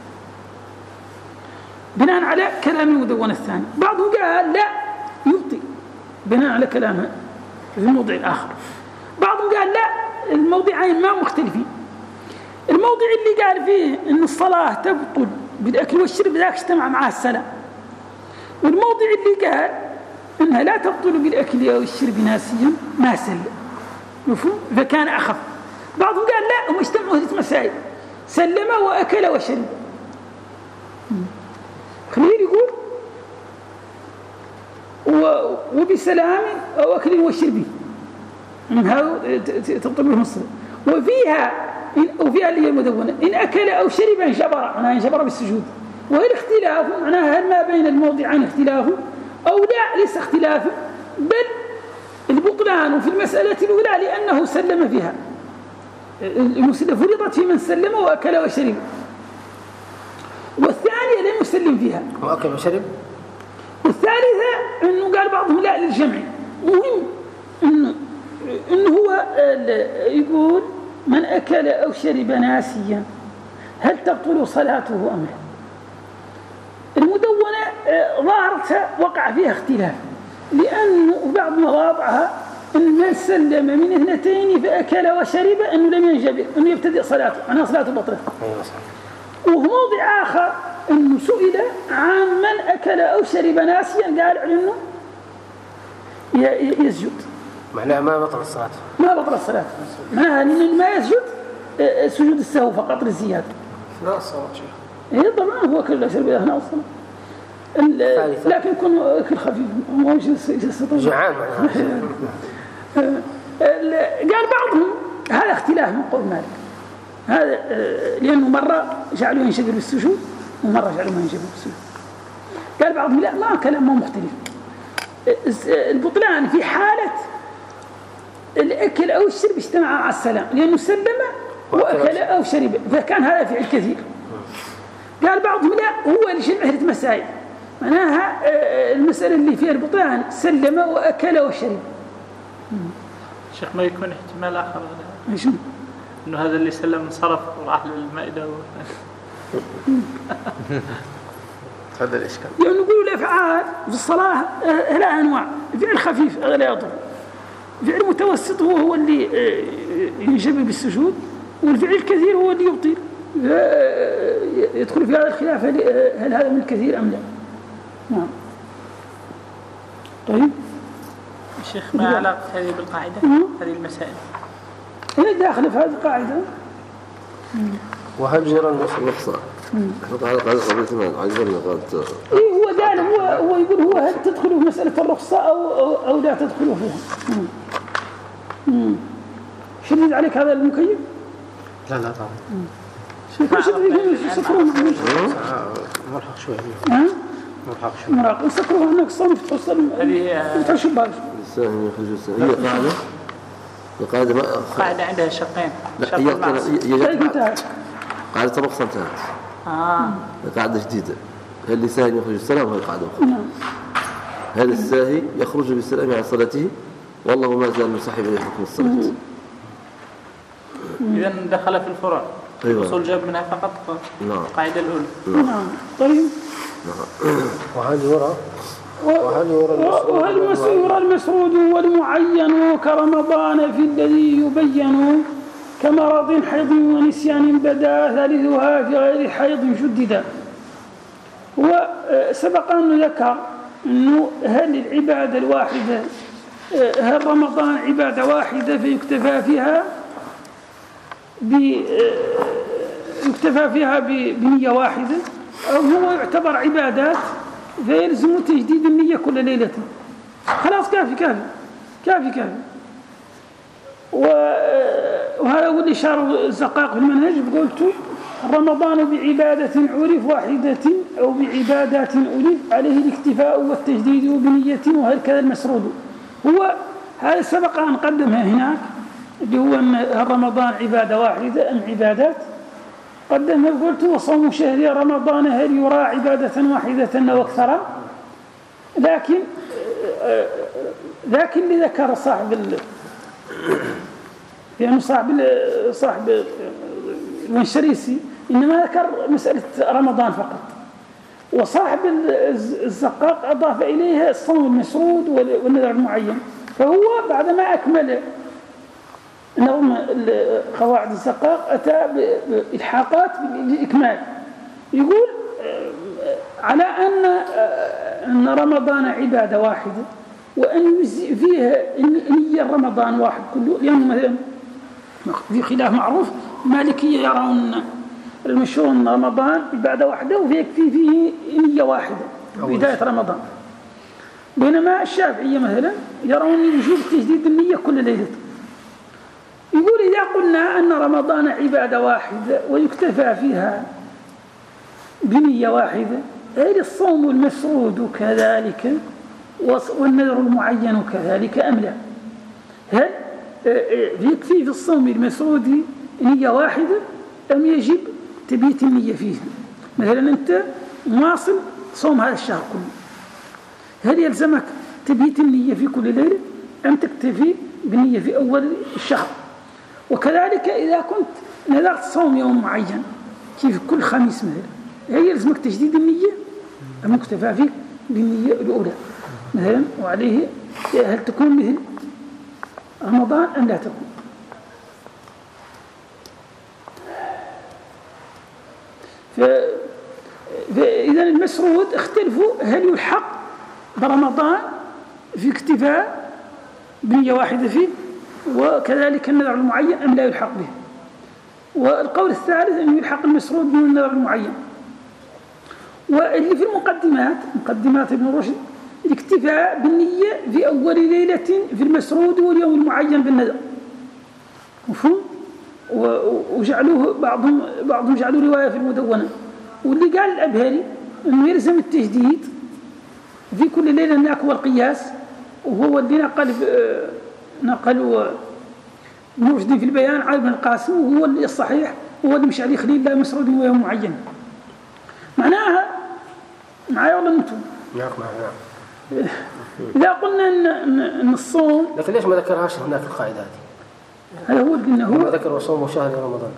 بناء على كلام المدونة الثاني. بعضهم قال لا يبطل بناء على كلامه في الموضع الآخر. بعضهم قال لا، الموضعين ما مختلفين. الموضع اللي قال فيه إن الصلاة تبطل بالأكل والشرب ذاك اجتمع معه السلام، والموضع اللي قال إنها لا تبطل بالأكل أو الشرب ناسيا ما سلم، مفهوم؟ فكان أخف. بعضهم قال لا، هم اجتمعوا 3 مسائل، سلم وأكل وشرب. خليل يقول وبسلام أو أكل وشرب هذا تبطل بهم الصلاة. وفيها اللي هي المدونة إن أكل أو شرب انجبر بالسجود. وهي الاختلاف معناها هل ما بين الموضعين اختلاف أو لا، ليس اختلافا، بل البطلان في المسألة الأولى لأنه سلم فيها، المسلم فرضت في من سلم وأكل وشرب، والثانية لم يسلم فيها وأكل وشرب. والثالثة أنه قال بعضهم لا للجمع. مهم أنه هو يقول من أكل أو شرب ناسيا هل تبطل صلاته أم لا. المدونة ظاهرتها وقع فيها اختلاف، لأنه بعض مواضعها أن من سلم من 2 فأكل وشرب أنه لم ينجبر أنه يبتدئ صلاته، معناها صلاته بطلت. وموضع آخر أنه سئل عن من أكل أو شرب ناسيا قال أنه يسجد، معناها ما بطل الصلاة، معناها أن ما يسجد سجود السهو فقط للزيادة لا الصلاة شيخ. إيه طبعا هو كل شرب أثناء الصلاة لكن يكون أكل خفيف ما هو يستطيع جعان قال بعضهم هذا اختلاف من قول مالك هذا لأنه مرة جعلوا ينشغل بالسجود ومرة جعلوا ما ينشغل بالسجود. قال بعضهم لا ما كلام ما مختلف. البطلان في حالة الأكل أو الشرب اجتمع على السلام لأنه سلم وأكل أو شرب فكان هذا فعل كثير. قال بعضهم لا هو لجمع مسائل معناها المسألة اللي فيها البطلان سلم وأكل وشرب. شيخ ما يكون احتمال آخر شو؟ إنه هذا اللي سلم انصرف وراح للمائدة هذا الإشكال. يعني نقول الأفعال في الصلاة لها أنواع فعل خفيف لا يضر فعل متوسط هو اللي ينشبه بالسجود والفعل الكثير هو اللي يبطل. يدخل في هذا الخلاف هل هذا من الكثير أم لا. نعم. طيب شيخ ما علاقة هذه بالقاعدة هذه المسائل هي داخلة في هذه القاعدة. وهل يرى الرخصة قال قبل ثمان عجبنا قالت إيه هو قال هو يقول هو هل تدخل في مسألة الرخصة أو لا تدخل فيها. شديد عليك هذا المكيف؟ لا طبعا شوف شديد سكروه مرحق شوي مرحق شوي مراقب سكروه أنك صنف توصل وتعشب بالك الساهم يخرج الساهم هي قاعدة ما قاعدة عندها شقين لا هي قاعدة الرخصة انتهت قاعدة جديدة هل اللي ساهم يخرج السلام وهي قاعدة أخرى. هل الساهي يخرج بالسلام عن صلاته والله ما زال مسحب إليه حكم الصلاة. إذا دخل في الفروع الوصول جاب منها فقط القاعدة الأولى. نعم. طيب وهل يرى المسرود والمعين كرمضان في الذي يبين كمرض حيض ونسيان بدا ثالثها في غير حيض شددا. وسبق أن ذكر أنه هل العبادة الواحدة هل رمضان عبادة واحدة فيكتفى فيها بنية واحدة أو هو يعتبر عبادات فيلزم تجديد النية كل ليلة. خلاص كافي وهذا هو اللي شار الزقاق في المنهج قلت رمضان بعبادة عرف واحدة أو بعبادات ألف عليه الاكتفاء والتجديد بنية وهكذا المسرود. هو هذا سبق أن قدمها هناك اللي هو أن رمضان عبادة واحدة أم عبادات قدمها قلت وصوم شهر رمضان هل يرى عبادة واحدة أو أكثر لكن اللي ذكر يعني صاحب المنشريسي إنما ذكر مسألة رمضان فقط وصاحب الزقاق أضاف إليها الصوم المسرود والنذر المعين. فهو بعدما أكمل نظم قواعد الزقاق أتى بإلحاقات بالإكمال يقول على أن رمضان عبادة واحدة وأن يجزئ فيها نية رمضان واحد كله لأنه مثلا في خلاف معروف مالكية يرون المشهور أن رمضان عبادة واحدة ويكفي فيه نية واحدة بداية رمضان بينما الشافعية مثلا يرون وجوب تجديد النية كل ليلة. يقول إذا قلنا أن رمضان عبادة واحدة ويكتفى فيها بنية واحدة هل الصوم المسرود كذلك والنذر المعين كذلك أم لا؟ هل يكفي في الصوم المسرود نية واحدة أم يجب تبيت النية فيه؟ مثلا أنت مواصل صوم هذا الشهر كله هل يلزمك تبيت النية في كل ليلة أم تكتفي بالنية في أول الشهر؟ وكذلك إذا كنت نذرت صوم يوم معين كيف كل خميس مثلا هل يلزمك تجديد النية أم اكتفى فيك بالنية الأولى مثلا وعليه هل تكون مثل رمضان أم لا تكون؟ فإذا المسرود اختلفوا هل يلحق برمضان في اكتفاء بنية واحدة فيه وكذلك النذر المعين أم لا يلحق به. والقول الثالث أنه يلحق المسرود من النظر المعين. واللي في المقدمات مقدمات ابن رشد الاكتفاء بالنية في أول ليلة في المسرود واليوم المعين بالنذر، مفهوم؟ وجعلوه بعضهم جعلوا رواية في المدونة. واللي قال الأبهري أنه يلزم التجديد في كل ليلة هناك هو القياس، وهو اللي نقلوا ابن رشد في البيان على ابن القاسم، وهو اللي الصحيح هو اللي مش عليه خليل لا مسرود ويوم معين. معناها معايا ولا انتم؟ نعم. إذا قلنا إن الصوم، لكن ليش ما ذكرهاش هناك القاعدة هذه؟ هذا هو اللي قلنا، هو ذكر وصوم شهر رمضان.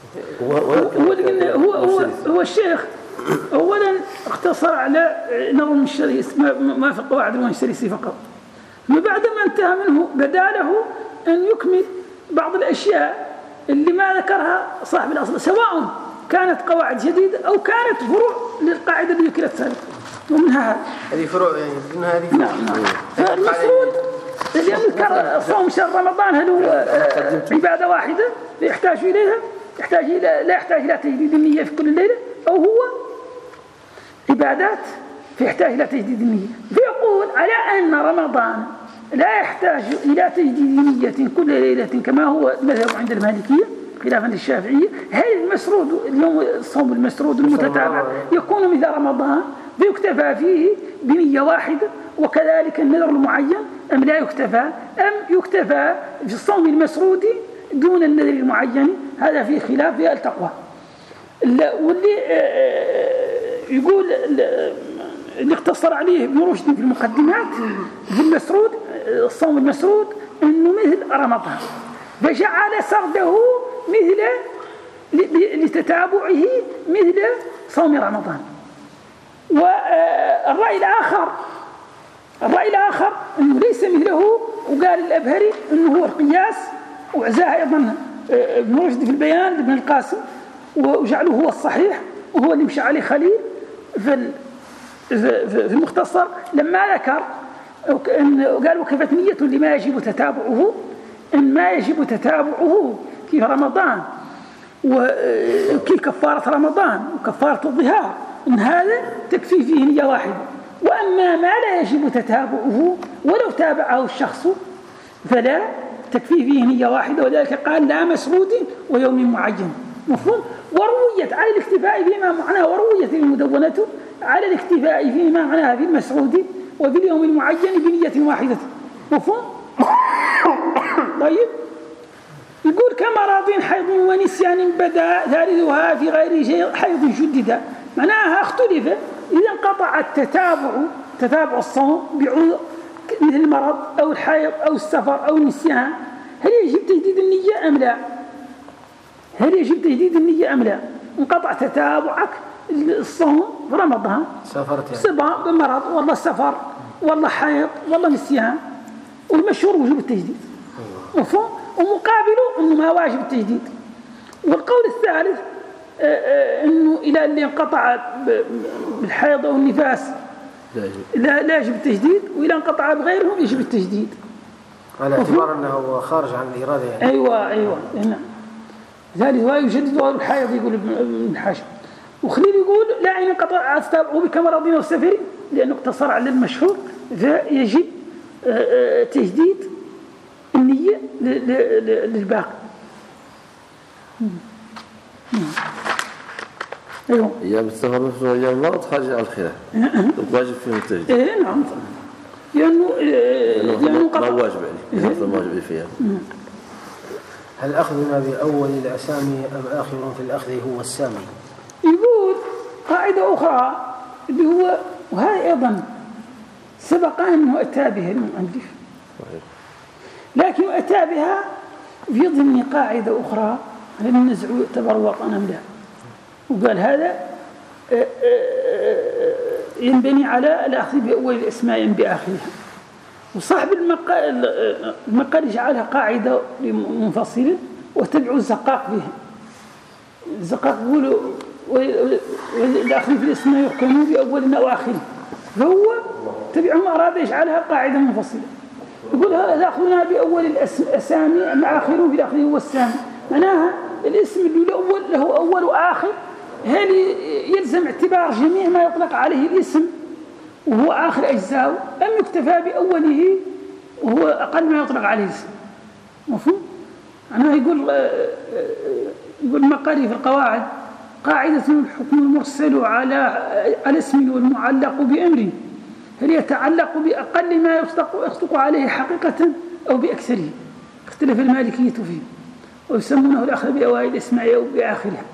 هو الشيخ أولا اقتصر على نظم الشريعي ما في القواعد الشريعي فقط، ما بعد ما انتهى منه بداله أن يكمل بعض الأشياء اللي ما ذكرها صاحب الأصل، سواء كانت قواعد جديدة أو كانت فروع للقاعدة اللي ذكرت سابقا. ومنها هذه فروع يعني منها هذه. نعم. فالمفروض اللي يذكر صوم شهر رمضان هل هو عبادة واحدة يحتاج إليها، لا يحتاج إلى تجديد النية في كل ليلة، أو هو عبادات فيحتاج إلى تجديد النية. فيقول على أن رمضان لا يحتاج إلى تجديد نية كل ليلة كما هو المذهب عند المالكية خلافا للشافعية. هل المسرود اليوم الصوم المسرود المتتابع يكون مثل رمضان فيكتفى فيه بنية واحدة، وكذلك النذر المعين أم لا يكتفى، أم يكتفى في الصوم المسرود دون النذر المعين؟ هذا فيه خلاف في التقوى. واللي يقول اللي اقتصر عليه ابن رشد في المقدمات في المسرود الصوم المسرود انه مثل رمضان، فجعل سرده مثل لتتابعه مثل صوم رمضان. والرأي الآخر انه ليس مثله، وقال الأبهري انه هو القياس، وعزاه ايضا ابن رشد في البيان ابن القاسم، وجعله هو الصحيح وهو اللي مشى عليه خليل في المختصر لما ذكر قال وكفت نية لما يجب تتابعه، إن ما يجب تتابعه في رمضان وكي كفارة رمضان وكفارة الظهار، إن هذا تكفي فيه نية واحدة. وأما ما لا يجب تتابعه ولو تابعه الشخص فلا تكفي فيه نية واحدة، وذلك قال لا مسرود ويوم معين، مفهوم؟ ورويت على الاكتفاء فيما معناه، ورويت المدونة على الاكتفاء فيما معناها في المسعود وفي اليوم المعين بنية واحدة، مفهوم؟ طيب يقول كمراض حيض ونسيان بدا ثالثها في غير حيض جدد، معناها اختلف إذا انقطع تتابع الصوم بعذر مثل المرض أو الحيض أو السفر أو النسيان، هل يجب تجديد النية أم لا؟ هل يجب تجديد النية أم لا؟ انقطع تتابعك الصوم في رمضان، صبا بمرض والله سفر والله حيض والله نسيان، والمشهور وجوب التجديد، مفهوم؟ ومقابله أنه ما واجب التجديد. والقول الثالث أنه إلى اللي انقطع بالحيض أو النفاس لا يجب التجديد، وإلى انقطع بغيرهم يجب التجديد على اعتبار أنه خارج عن الإرادة يعني. أيوة نعم. ذلك هو يجدد غير الحيض يقول ابن الحاشم. وخليل يقول لا إن انقطع تتابعه بكمرض أو سفر لأنه اقتصر على المشهور، فيجب تجديد النية للباقي. ايوه ايام السفر مثل ايام المرض خارج عن الخلاف واجب فيهم التجديد. نعم لانه ما واجب يعني ما واجب فيها. هل أخذنا بأول الأسامي أم آخر في الأخذ هو السامي؟ يقول قاعدة أخرى اللي هو، وهذا أيضا سبق أنه أتى بها المؤلف، لكن أتى بها في ضمن قاعدة أخرى هل النزع يعتبر وطنا أم لا، وقال هذا ينبني على الأخذ بأول الأسماء بآخرها. وصاحب المقال جعلها قاعدة منفصلة وتبع الزقاق بها. الزقاق يقول والأخذ في الأسماء يحكمون بأول أو آخر، فهو تبعهم أراد يجعلها قاعدة منفصلة. يقول هذا أخذنا بأول الأسامي أما آخرون في الأخذ هو السامي، معناها الاسم اللي له أول وآخر، هل يلزم اعتبار جميع ما يطلق عليه الاسم وهو آخر أجزاءه، أم يكتفى بأوله وهو أقل ما يطلق عليه الاسم؟ مفهوم؟ أنا يقول المقالي في القواعد: قاعدة الحكم المرسل على اسم والمعلق بأمر، هل يتعلق بأقل ما يصدق عليه حقيقة أو بأكثره؟ اختلف المالكية فيه، ويسمونه الأخذ بأوائل الأسماء أو بآخرها.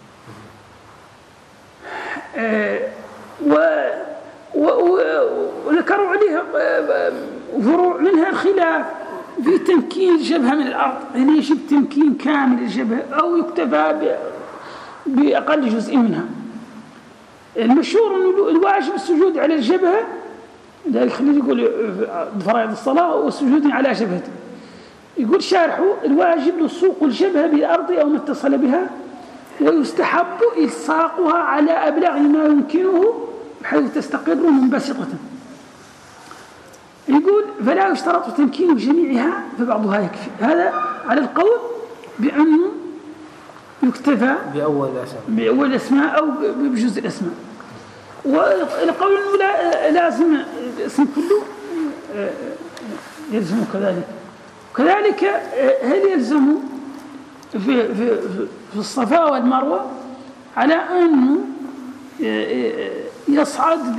وذكروا عليها فروع، منها الخلاف في تمكين الجبهة من الأرض، هل يجب تمكين كامل الجبهة أو يكتفى بأقل جزء منها. المشهور أنه الواجب السجود على الجبهة، ذلك خلينا يقول فرائض الصلاة والسجود على جبهته. يقول شارحه: الواجب لصوق الجبهة بالأرض أو ما اتصل بها، ويستحب إلصاقها على أبلغ ما يمكنه بحيث تستقر منبسطة. يقول: فلا يشترط تمكين جميعها فبعضها يكفي. هذا على القول بأنه يكتفى بأول الأسماء أو بجزء الأسماء. والقول أنه لازم الاسم كله يلزم كذلك هل يلزم في الصفا والمروة على أنه يصعد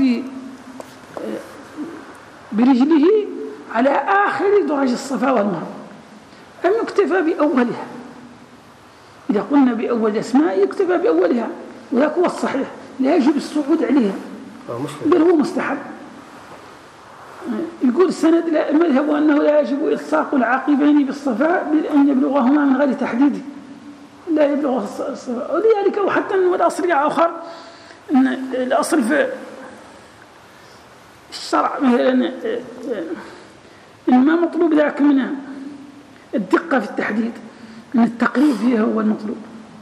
برجله على آخر درج الصفا والمروة، أم يكتفى بأولها؟ إذا قلنا بأول الأسماء يكتفى بأولها، وذاك هو الصحيح، لا يجب الصعود عليها بل هو مستحب. يقول السند المذهب أنه لا يجب إلصاق العاقبين بالصفا بأن يبلغهما من غير تحديد، لا يبلغ الصفا. ولذلك وحتى أنه الأصل آخر، أن الأصل في الشرع مثلا إن ما مطلوب ذاك من الدقة في التحديد، من التقريب فيها هو المطلوب.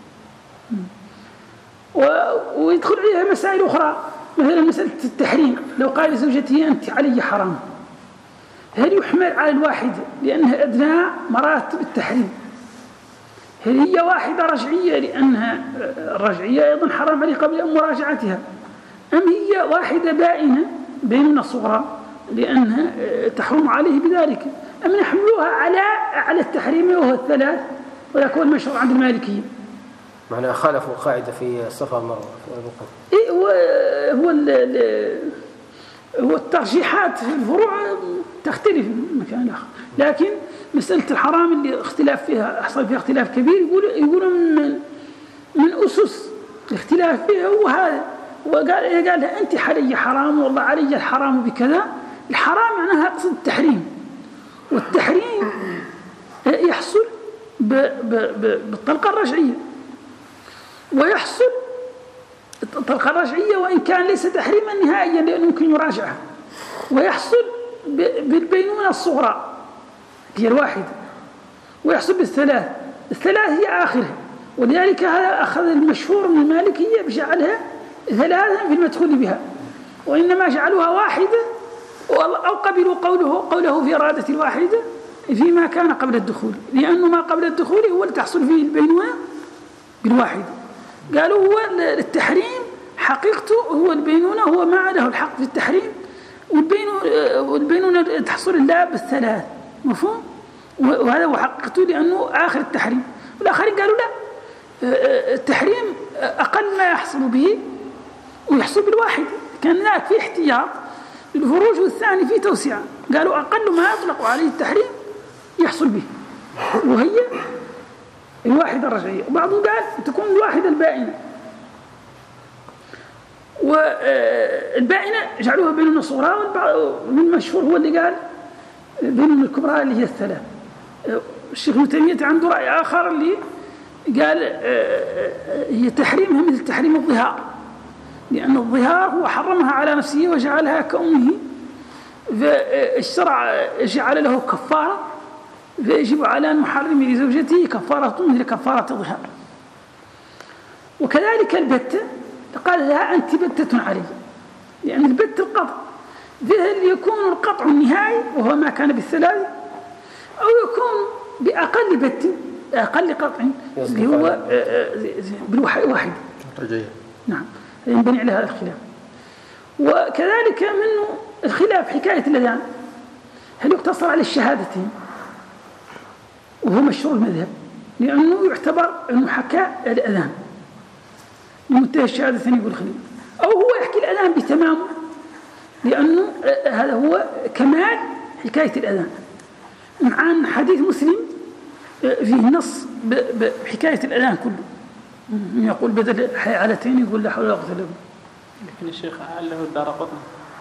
ويدخل عليها مسائل أخرى، مثلا مسألة التحريم. لو قال لزوجته: أنت علي حرام، هل يحمل على الواحدة لأنها أدنى مراتب التحريم؟ هل هي واحدة رجعية لأنها الرجعية أيضا حرام عليه قبل مراجعتها، أم هي واحدة بائنة بين الصغرى لأنها تحرم عليه بذلك، أم نحملوها على التحريم وهو الثلاث، وذاك هو المشهور عند المالكية. معنى خالفوا قاعدة في الصفا والمروة. هو الترجيحات في الفروع تختلف من مكان لآخر، لكن مسألة الحرام اللي اختلاف فيها حصل فيها اختلاف كبير، يقولوا من أسس الاختلاف فيها هو هذا. وقال لها: أنت علي حرام، والله علي الحرام بكذا. الحرام معناها أقصد التحريم، والتحريم يحصل بالطلقة الرجعية، ويحصل الطلقة الرجعية وإن كان ليس تحريما نهائيا لأنه يمكن يراجعها، ويحصل بالبينونة الصغرى هي الواحدة، ويحصل بالثلاث هي آخرها. ولذلك هذا أخذ المشهور من المالكية بجعلها ثلاثا في المدخول بها، وإنما جعلوها واحدة أو قبلوا قوله في إرادة الواحدة فيما كان قبل الدخول، لأنه ما قبل الدخول هو اللي تحصل فيه البينونة بالواحدة. قالوا هو التحريم حقيقته هو البينونة، هو ما له الحق في التحريم، والبينونة تحصل الله بالثلاث. مفهوم؟ وهذا هو حقيقته لأنه آخر التحريم. والآخرين قالوا لا، التحريم أقل ما يحصل به ويحصل بالواحد، كان هناك في احتياط للفروج، والثاني في توسعة. قالوا أقل ما يطلق عليه التحريم يحصل به وهي الواحدة الرجعية، وبعضهم قال تكون الواحدة البائنة، والبائنة جعلوها بين الصغرى، والمشهور هو اللي قال بين الكبرى اللي هي الثلاث. الشيخ ابن تيمية عنده رأي آخر اللي قال هي تحريمها مثل تحريم الظهار، لأن الظهار هو حرمها على نفسه وجعلها كأمه، فالشرع جعل له كفارة، فيجب على المحرم لزوجته كفارة مثل كفارة الظهار. وكذلك البتة قال لها: أنت بتة علي، لأن البت القطع، هل يكون القطع النهائي وهو ما كان بالثلاث، أو يكون بأقل بت أقل قطع اللي هو بالواحد. نعم ينبني على هذا الخلاف. وكذلك منه الخلاف حكاية الأذان هل يقتصر على الشهادتين، وهو مشهور المذهب لأنه يعتبر أنه حكى الأذان منتهى الشهادتين يقول خليل، أو هو يحكي الأذان بتمامه لأنه هذا هو كمال حكاية الأذان. مع حديث مسلم فيه نص بحكاية الأذان كله، يقول بدل حالتين يقول لا حول ولا قوة إلا بالله. لكن الشيخ علّه الدارقطني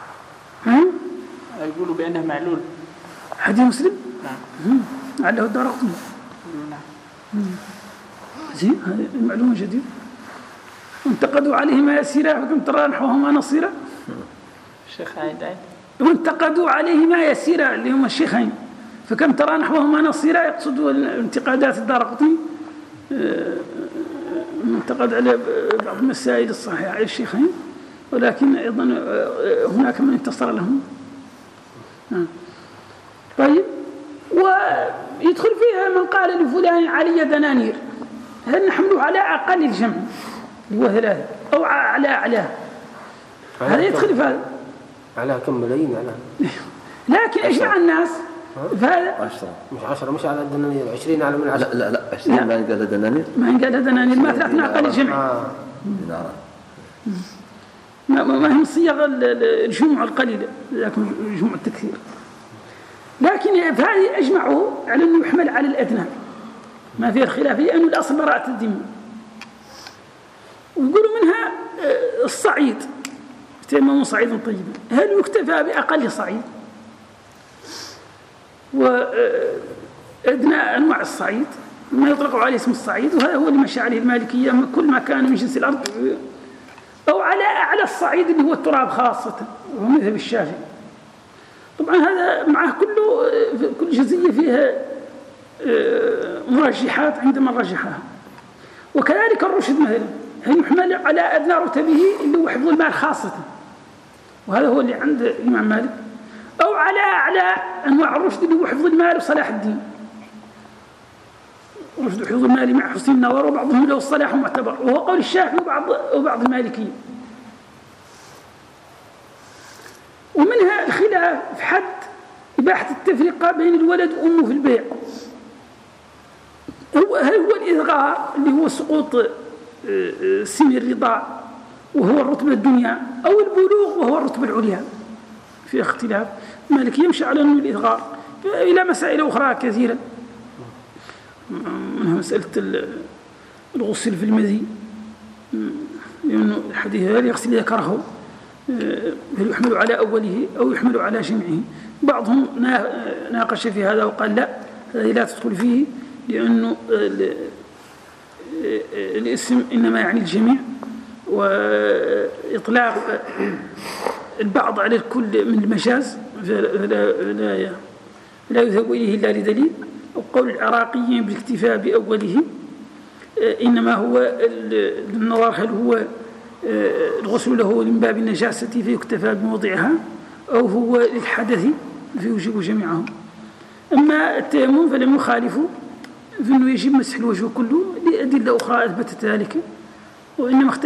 يقولوا بأنه معلول حديث مسلم. نعم علّه الدارقطني. نعم زين هذه معلومة جديدة. وانتقدوا عليهما يسيرا فكم ترى نحوهما نصيرا. الشيخ عيد وانتقدوا عليهما يسيرا اللي هم الشيخين فكم ترى نحوهما نصيرا، يقصدوا انتقادات الدارقطني انتقد على بعض المسائل الصحيحة على الشيخين، ولكن أيضا هناك من انتصر لهم. طيب ويدخل فيها من قال لفلان علي دنانير، هل نحمله على أقل الجمع اللي هو 3 أو على أعلاه؟ هذا يدخل في هذا على كم ملايين على لكن اجمع الناس فهذا 10 مش 10 مش على الدنانير 20 على من 10. لا 20 ما ينقال دنانير، ما ينقال دنانير ما 3 أقل الجمع. ما هم صيغ الجمع القليلة لكن جمع التكثير. لكن فهذه أجمعوا على أنه يحمل على الأدنى ما فيه الخلاف، لأنه الأصل براءة الذمة. ويقولوا منها الصعيد تيمم صعيدا طيبا، هل يكتفى بأقل صعيد؟ وأدنى أنواع الصعيد ما يطلق عليه اسم الصعيد، وهذا هو اللي مشى عليه المالكية كل ما كان من جنس الأرض، أو على أعلى الصعيد اللي هو التراب خاصة وهو مذهب الشافعي. طبعا هذا معه كل جزئية فيها مرجحات عندما رجحها. وكذلك الرشد مثلا هل يحمل على أدنى رتبه اللي هو حفظ المال خاصة، وهذا هو اللي عند الإمام مالك، أو على أعلى أنواع الرشد اللي هو حفظ المال وصلاح الدين. رشد حفظ المال مع حسن النظر وبعضهم له الصلاح معتبر، وهو قول الشافعي وبعض المالكيين. ومنها الخلاف في حد إباحة التفرقة بين الولد وأمه في البيع. هل هو الإصغار اللي هو سقوط سن الرضاع وهو الرتبة الدنيا، أو البلوغ وهو الرتبة العليا؟ في اختلاف. مالك يمشي على أنه الإصغار، إلى مسائل أخرى كثيرة منها مسألة الغسل في المذي، لأنه الحديث هذا يغسل ذكره هل يحمل على أوله أو يحمل على جمعه. بعضهم ناقش في هذا وقال لا، هذه لا تدخل فيه لأنه الاسم إنما يعني الجميع، وإطلاق البعض على الكل من المجاز لا يذهب إليه إلا لدليل. وقول العراقيين بالاكتفاء بأوله إنما هو النظر هل هو الغسل له من باب النجاسة فيكتفى بموضعها، أو هو للحدث فيوجب جميعهم. أما التيمم فلم يخالفوا في أنه يجب مسح الوجه كله لأدلة أخرى أثبتت ذلك، وإنما